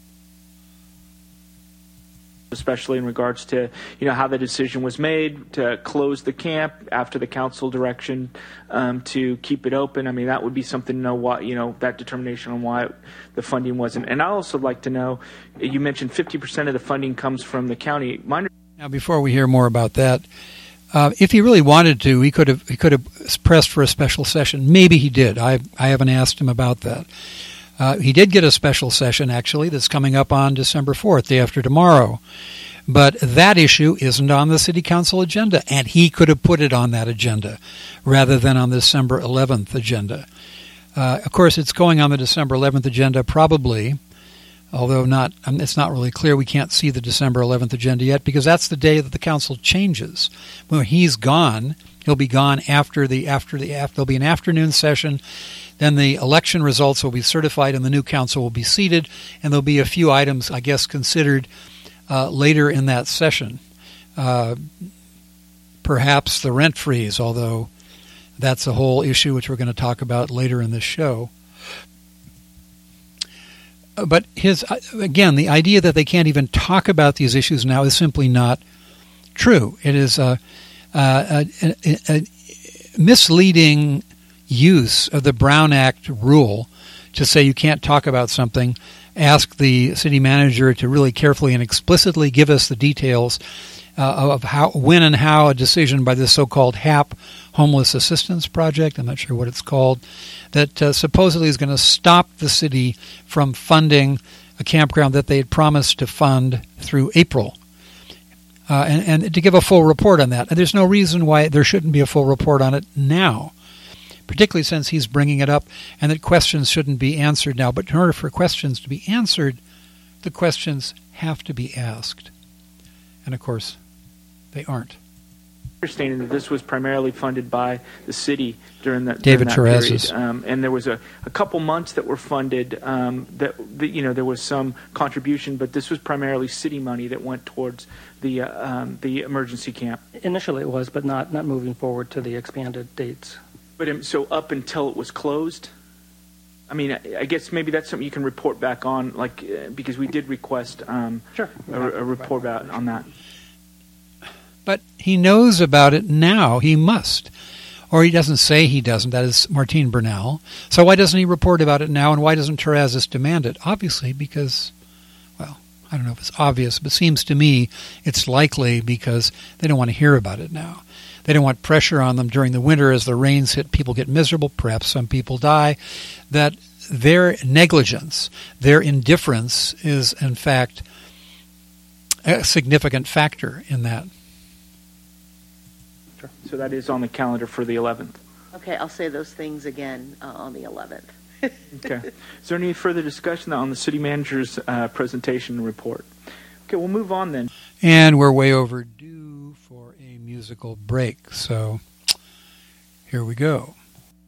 Especially in regards to, how the decision was made to close the camp after the council direction to keep it open. That would be something to know why, that determination on why the funding wasn't. And I also like to know, you mentioned 50% of the funding comes from the county. Now, before we hear more about that, if he really wanted to, he could have pressed for a special session. Maybe he did. I haven't asked him about that. He did get a special session, actually, that's coming up on December 4th, day after tomorrow. But that issue isn't on the City Council agenda, and he could have put it on that agenda rather than on the December 11th agenda. Of course, it's going on the December 11th agenda probably, although it's not really clear. We can't see the December 11th agenda yet because that's the day that the council changes. When he's gone, he'll be gone after there'll be an afternoon session. Then the election results will be certified and the new council will be seated, and there'll be a few items, I guess, considered later in that session. Perhaps the rent freeze, although that's a whole issue which we're going to talk about later in this show. But again, the idea that they can't even talk about these issues now is simply not true. It is a misleading use of the Brown Act rule to say you can't talk about something. Ask the city manager to really carefully and explicitly give us the details of when and how a decision by this so-called HAP, Homeless Assistance Project, I'm not sure what it's called, that supposedly is going to stop the city from funding a campground that they had promised to fund through April. And to give a full report on that. And there's no reason why there shouldn't be a full report on it now, particularly since he's bringing it up, and that questions shouldn't be answered now. But in order for questions to be answered, the questions have to be asked. And, of course, they aren't. Understanding that this was primarily funded by the city during that David period, Terrazas. and there was a couple months that were funded. There was some contribution, but this was primarily city money that went towards the emergency camp. Initially, it was, but not moving forward to the expanded dates. But so up until it was closed. I mean, I guess maybe that's something you can report back on, because we did request sure. a report out on that. But he knows about it now. He must. Or he doesn't say he doesn't. That is Martine Bernal. So why doesn't he report about it now, and why doesn't Terrazas demand it? Obviously because, well, I don't know if it's obvious, but it seems to me it's likely because they don't want to hear about it now. They don't want pressure on them during the winter as the rains hit. People get miserable. Perhaps some people die. That their negligence, their indifference is, in fact, a significant factor in that. Sure. So that is on the calendar for the 11th. Okay, I'll say those things again on the 11th. Okay. Is there any further discussion on the city manager's presentation and report? Okay, we'll move on then. And we're way overdue for a musical break, so here we go.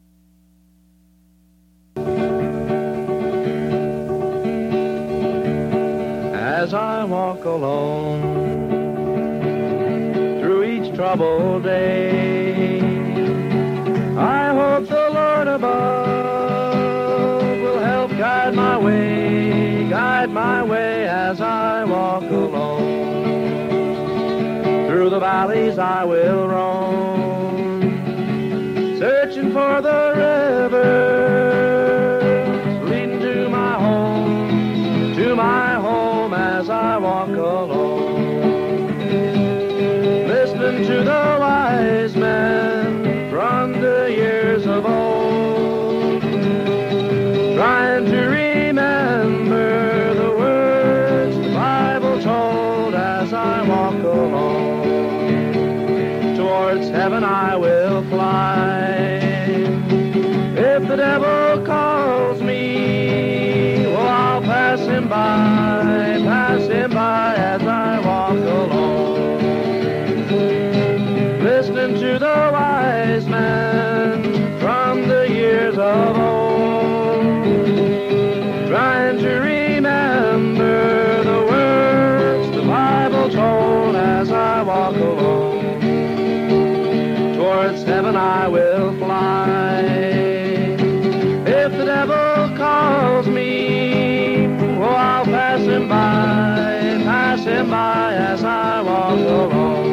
As I walk alone through each troubled day, I hope the Lord above will help guide my way as I walk alone. Through the valleys I will roam, searching for the rivers leading to my home as I walk alone. Listening to the wise men from the years of old, trying to remember the words the Bible told as I walk alone. Towards heaven I will fly. If the devil calls me, well, I'll pass him by as I walk alone. Listening to the wise men from the years of old, trying to remember the words the Bible told as I walk alone. Towards heaven I will fly. If the devil calls me, oh, I'll pass him by as I walk alone.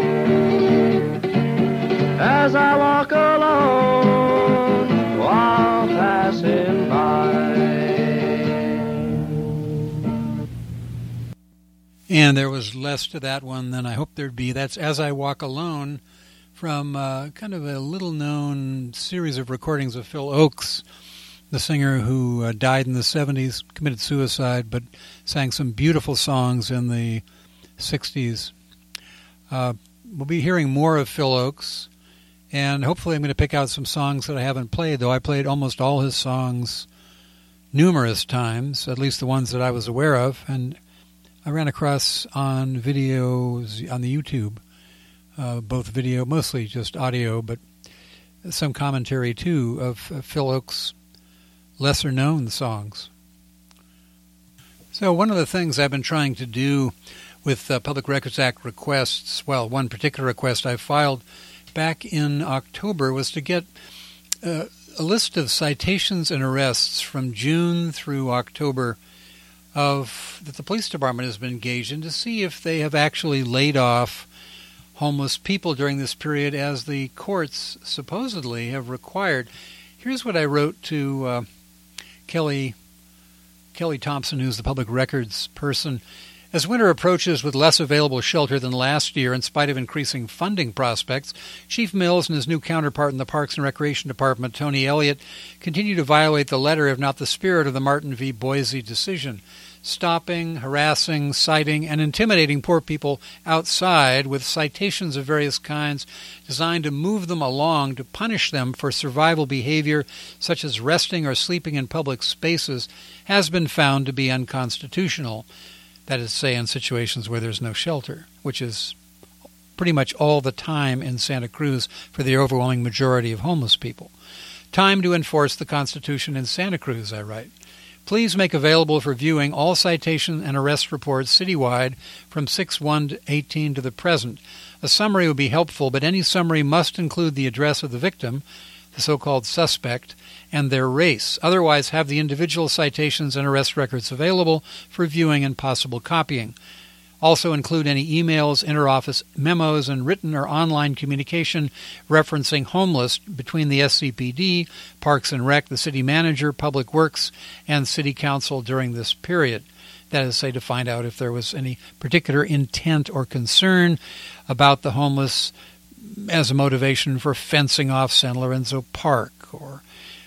As I walk alone, oh, I'll pass him by. And there was less to that one than I hoped there'd be. That's As I Walk Alone from kind of a little-known series of recordings of Phil Ochs, the singer who died in the 70s, committed suicide, but sang some beautiful songs in the 60s. We'll be hearing more of Phil Ochs, and hopefully I'm going to pick out some songs that I haven't played, though I played almost all his songs numerous times, at least the ones that I was aware of, and I ran across on videos on the YouTube, both video, mostly just audio, but some commentary too of Phil Ochs' lesser-known songs. So one of the things I've been trying to do with Public Records Act requests, well, one particular request I filed back in October was to get a list of citations and arrests from June through October that the police department has been engaged in, to see if they have actually laid off homeless people during this period as the courts supposedly have required. Here's what I wrote to Kelly Thompson, who's the public records person. As winter approaches with less available shelter than last year in spite of increasing funding prospects, Chief Mills and his new counterpart in the Parks and Recreation Department, Tony Elliott, continue to violate the letter, if not the spirit, of the Martin v. Boise decision, stopping, harassing, citing, and intimidating poor people outside with citations of various kinds designed to move them along, to punish them for survival behavior such as resting or sleeping in public spaces, has been found to be unconstitutional. That is to say, in situations where there's no shelter, which is pretty much all the time in Santa Cruz for the overwhelming majority of homeless people. Time to enforce the Constitution in Santa Cruz, I write. Please make available for viewing all citation and arrest reports citywide from 6/1/18 to the present. A summary would be helpful, but any summary must include the address of the victim, the so-called suspect, and their race. Otherwise, have the individual citations and arrest records available for viewing and possible copying. Also include any emails, interoffice memos, and written or online communication referencing homeless between the SCPD, Parks and Rec, the city manager, Public Works, and City Council during this period. That is to say, to find out if there was any particular intent or concern about the homeless as a motivation for fencing off San Lorenzo Park or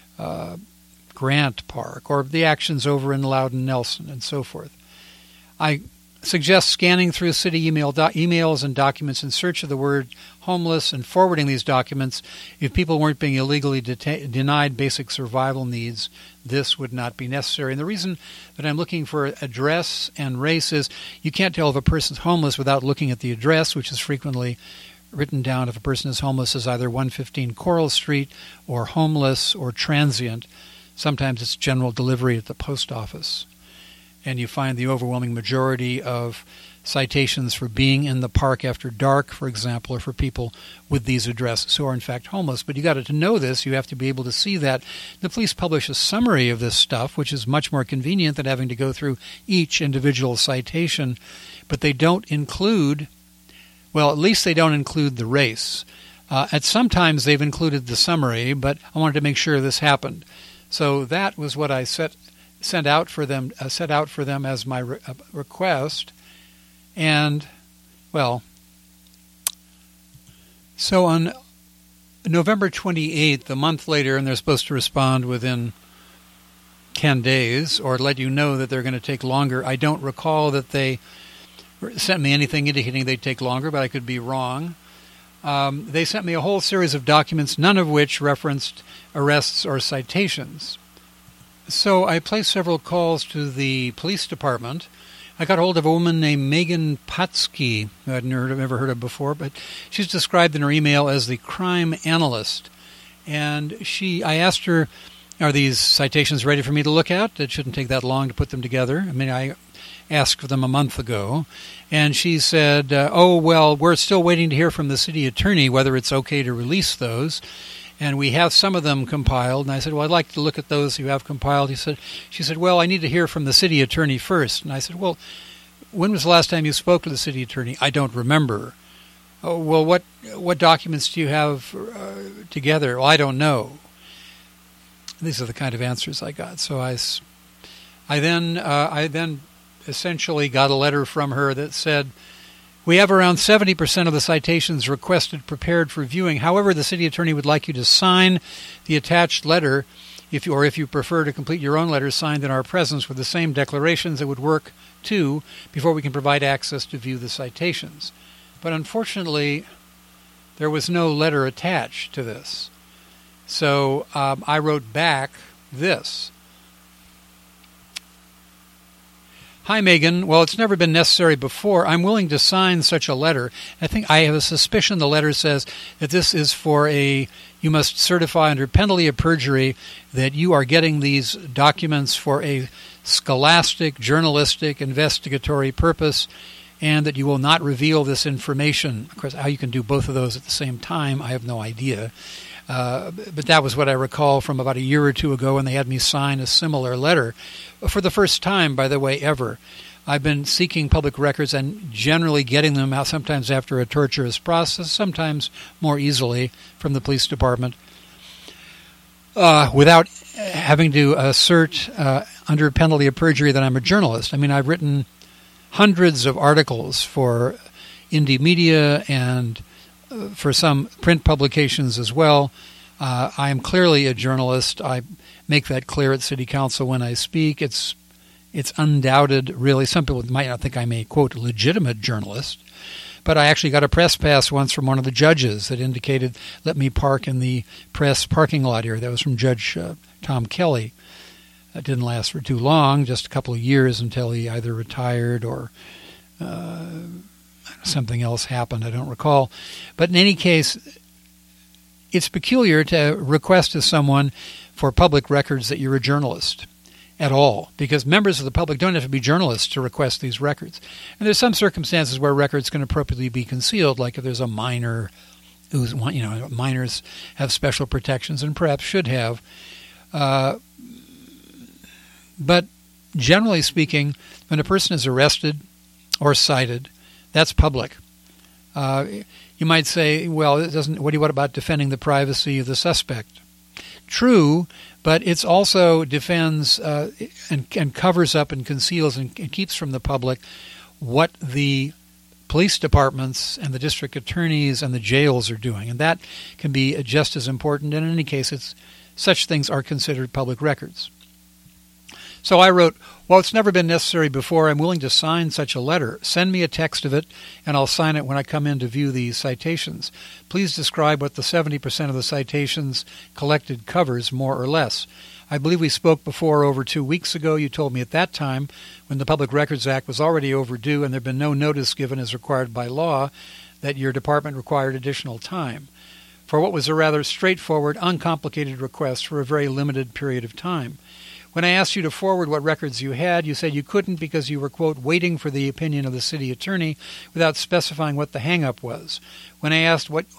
Grant Park, or the actions over in Loudon Nelson, and so forth. I suggest scanning through city emails and documents in search of the word homeless and forwarding these documents. If people weren't being illegally denied basic survival needs, this would not be necessary. And the reason that I'm looking for address and race is you can't tell if a person's homeless without looking at the address, which is frequently written down if a person is homeless as either 115 Coral Street or homeless or transient. Sometimes it's general delivery at the post office. And you find the overwhelming majority of citations for being in the park after dark, for example, or for people with these addresses who are in fact homeless. But you got to know this. You have to be able to see that. The police publish a summary of this stuff, which is much more convenient than having to go through each individual citation. But they don't include, well, at least they don't include the race. At some times they've included the summary, but I wanted to make sure this happened. So that was what I set out for them as my request. And, well, so on November 28th, a month later, and they're supposed to respond within 10 days or let you know that they're going to take longer. I don't recall that they sent me anything indicating they'd take longer, but I could be wrong. They sent me a whole series of documents, none of which referenced arrests or citations. So I placed several calls to the police department. I got a hold of a woman named Megan Patsky, who I'd never heard of before, but she's described in her email as the crime analyst. And I asked her, are these citations ready for me to look at? It shouldn't take that long to put them together. I mean, I asked for them a month ago. And she said, we're still waiting to hear from the city attorney whether it's okay to release those. And we have some of them compiled. And I said, well, I'd like to look at those you have compiled. She said, well, I need to hear from the city attorney first. And I said, well, when was the last time you spoke to the city attorney? I don't remember. Oh, well, what documents do you have together? Well, I don't know. These are the kind of answers I got. So I then essentially got a letter from her that said, we have around 70% of the citations requested prepared for viewing. However, the city attorney would like you to sign the attached letter, if you prefer to complete your own letter signed in our presence with the same declarations. It would work, too, before we can provide access to view the citations. But unfortunately, there was no letter attached to this. So I wrote back this. Hi, Megan. Well, it's never been necessary before. I'm willing to sign such a letter. I think I have a suspicion the letter says that this is for you must certify under penalty of perjury that you are getting these documents for a scholastic, journalistic, investigatory purpose, and that you will not reveal this information. Of course, how you can do both of those at the same time, I have no idea. But that was what I recall from about a year or two ago when they had me sign a similar letter. For the first time, by the way, ever. I've been seeking public records and generally getting them out sometimes after a torturous process, sometimes more easily from the police department, without having to assert under penalty of perjury that I'm a journalist. I mean, I've written hundreds of articles for indie media and for some print publications as well. I am clearly a journalist. I make that clear at City Council when I speak. It's undoubted, really. Some people might not think I'm a, quote, legitimate journalist, but I actually got a press pass once from one of the judges that indicated, let me park in the press parking lot here. That was from Judge Tom Kelly. That didn't last for too long, just a couple of years until he either retired or something else happened. I don't recall. But in any case, it's peculiar to request of someone for public records that you're a journalist at all, because members of the public don't have to be journalists to request these records. And there's some circumstances where records can appropriately be concealed, like if there's a minor who's, minors have special protections and perhaps should have. But generally speaking, when a person is arrested or cited, that's public. You might say, well, it doesn't. What about defending the privacy of the suspect? True, but it's also defends and covers up and conceals and keeps from the public what the police departments and the district attorneys and the jails are doing, and that can be just as important. And in any case, such things are considered public records. So I wrote, well, it's never been necessary before. I'm willing to sign such a letter. Send me a text of it, and I'll sign it when I come in to view the citations. Please describe what the 70% of the citations collected covers, more or less. I believe we spoke before over 2 weeks ago. You told me at that time, when the Public Records Act was already overdue and there had been no notice given as required by law, that your department required additional time for what was a rather straightforward, uncomplicated request for a very limited period of time. When I asked you to forward what records you had, you said you couldn't because you were, quote, waiting for the opinion of the city attorney without specifying what the hang-up was. When I asked when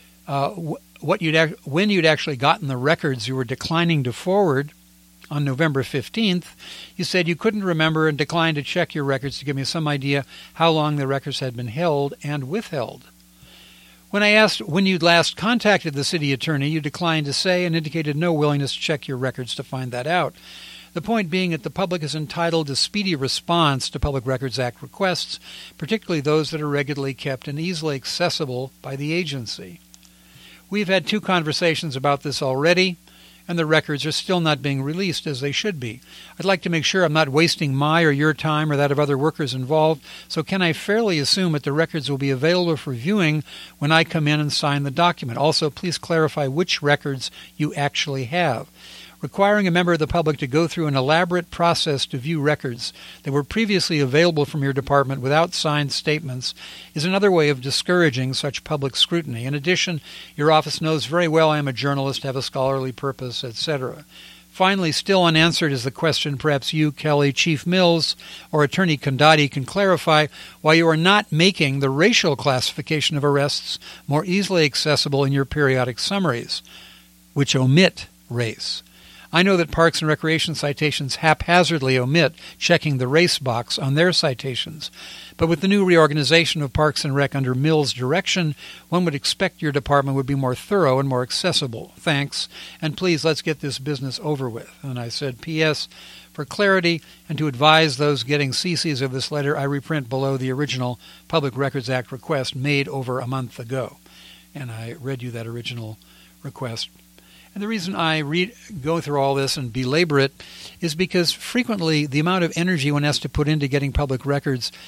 you'd actually gotten the records you were declining to forward on November 15th, you said you couldn't remember and declined to check your records to give me some idea how long the records had been held and withheld. When I asked when you'd last contacted the city attorney, you declined to say and indicated no willingness to check your records to find that out. The point being that the public is entitled to speedy response to Public Records Act requests, particularly those that are regularly kept and easily accessible by the agency. We've had 2 conversations about this already, and the records are still not being released as they should be. I'd like to make sure I'm not wasting my or your time or that of other workers involved, so can I fairly assume that the records will be available for viewing when I come in and sign the document? Also, please clarify which records you actually have. Requiring a member of the public to go through an elaborate process to view records that were previously available from your department without signed statements is another way of discouraging such public scrutiny. In addition, your office knows very well I am a journalist, have a scholarly purpose, etc. Finally, still unanswered is the question perhaps you, Kelly, Chief Mills, or Attorney Condati can clarify why you are not making the racial classification of arrests more easily accessible in your periodic summaries, which omit race. I know that Parks and Recreation citations haphazardly omit checking the race box on their citations, but with the new reorganization of Parks and Rec under Mills' direction, one would expect your department would be more thorough and more accessible. Thanks, and please let's get this business over with. And I said, P.S., for clarity and to advise those getting CCs of this letter, I reprint below the original Public Records Act request made over a month ago. And I read you that original request. And the reason I go through all this and belabor it is because frequently the amount of energy one has to put into getting public records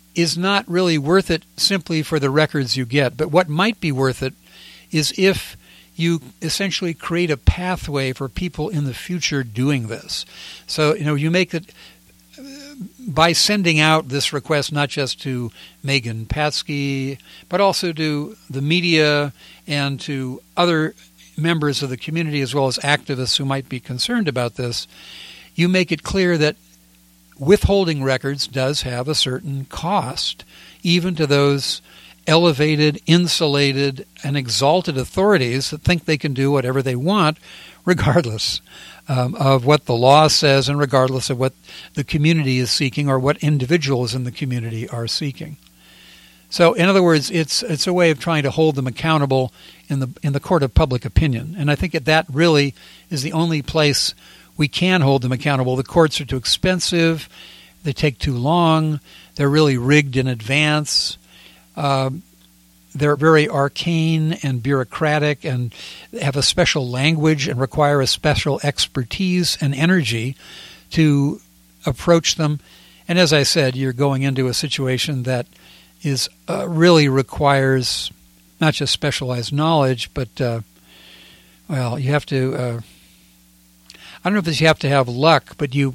is not really worth it simply for the records you get. But what might be worth it is if you essentially create a pathway for people in the future doing this. So, you make it by sending out this request not just to Megan Patsky, but also to the media and to other members of the community as well as activists who might be concerned about this, you make it clear that withholding records does have a certain cost, even to those elevated, insulated, and exalted authorities that think they can do whatever they want, regardless of what the law says and regardless of what the community is seeking or what individuals in the community are seeking. So, in other words, it's a way of trying to hold them accountable in the court of public opinion. And I think that really is the only place we can hold them accountable. The courts are too expensive. They take too long. They're really rigged in advance. They're very arcane and bureaucratic and have a special language and require a special expertise and energy to approach them. And as I said, you're going into a situation that is really requires not just specialized knowledge, but, you have to, I don't know if you have to have luck, but you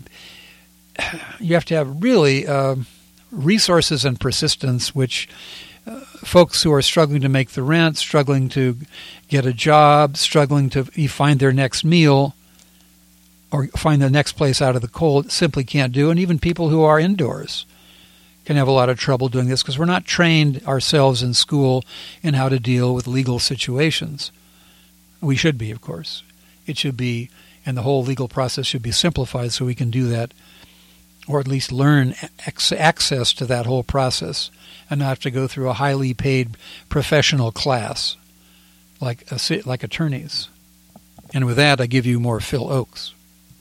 have to have really resources and persistence, which folks who are struggling to make the rent, struggling to get a job, struggling to find their next meal or find the next place out of the cold simply can't do. And even people who are indoors can have a lot of trouble doing this because we're not trained ourselves in school in how to deal with legal situations. We should be, of course. It should be, and the whole legal process should be simplified so we can do that, or at least learn access to that whole process and not have to go through a highly paid professional class like attorneys. And with that, I give you more Phil Oakes.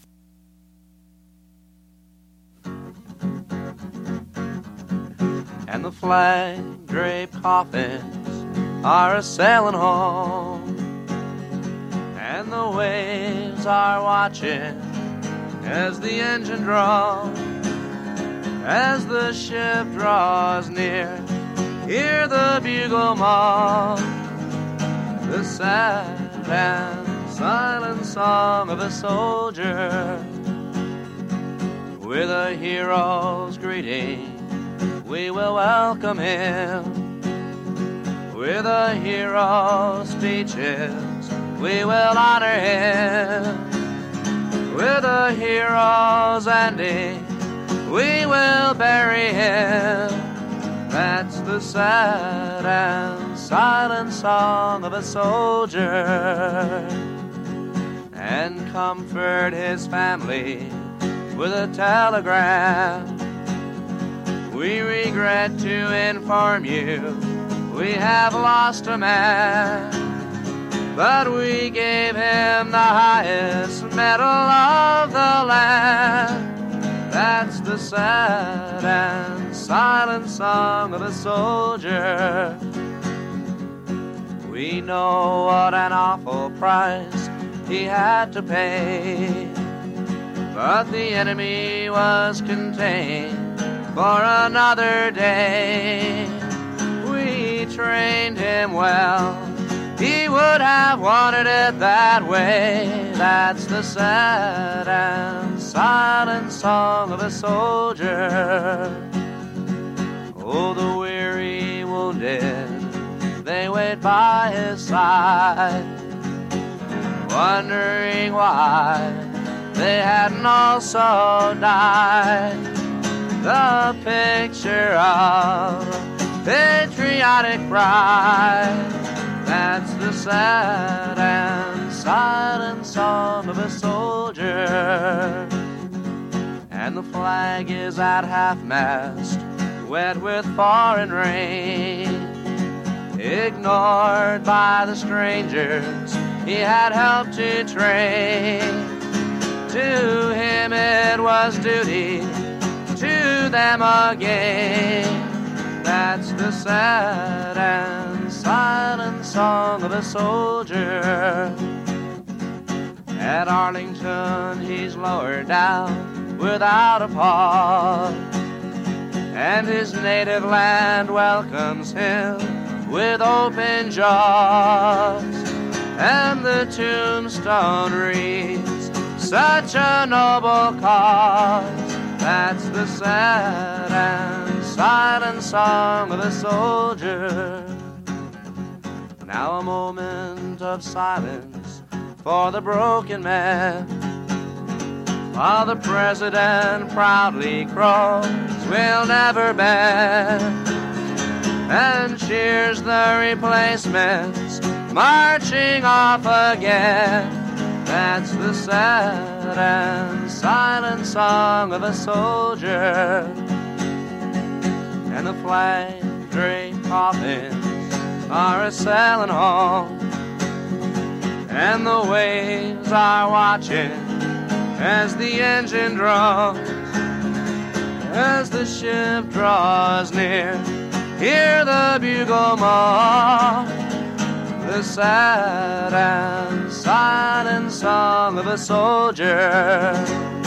And the flag-draped coffins are a-sailing home, and the waves are watching as the engine draws, as the ship draws near. Hear the bugle mark, the sad and silent song of a soldier. With a hero's greeting, we will welcome him. With a hero's speeches, we will honor him. With a hero's ending, we will bury him. That's the sad and silent song of a soldier. And comfort his family with a telegram. We regret to inform you we have lost a man, but we gave him the highest medal of the land. That's the sad and silent song of a soldier. We know what an awful price he had to pay, but the enemy was contained for another day. We trained him well, he would have wanted it that way. That's the sad and silent song of a soldier. Oh, the weary wounded, they wait by his side, wondering why they hadn't also died. The picture of patriotic pride, that's the sad and silent song of a soldier. And the flag is at half-mast, wet with foreign rain, ignored by the strangers he had helped to train. To him it was duty, to them again. That's the sad and silent song of a soldier. At Arlington he's lowered down without a pause, and his native land welcomes him with open jaws. And the tombstone reads, such a noble cause. That's the sad and silent song of a soldier. Now a moment of silence for the broken man, while the president proudly crows, we'll never bend, and cheers the replacements marching off again. That's the sad and silent song of a soldier. And the flag-draped coffins are a-sailing home, and the waves are watching as the engine drums. As the ship draws near, hear the bugle mark, the sad and silent song of a soldier.